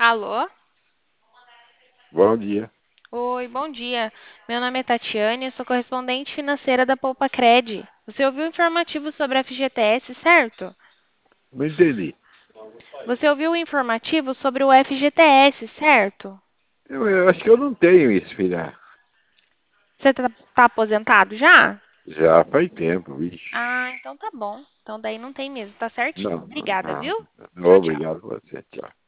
Alô? Bom dia. Oi, bom dia. Meu nome é Tatiane, eu sou correspondente financeira da Poupa-Cred. Você ouviu o informativo sobre a FGTS, certo? Não entendi. Você ouviu o informativo sobre o FGTS, certo? Eu acho que eu não tenho isso, filha. Você tá aposentado já? Já faz tempo, vixe. Ah, então tá bom. Então daí não tem mesmo, tá certinho. Não, não, Obrigada, viu? não. Tchau, tchau. Obrigado a você. Tchau.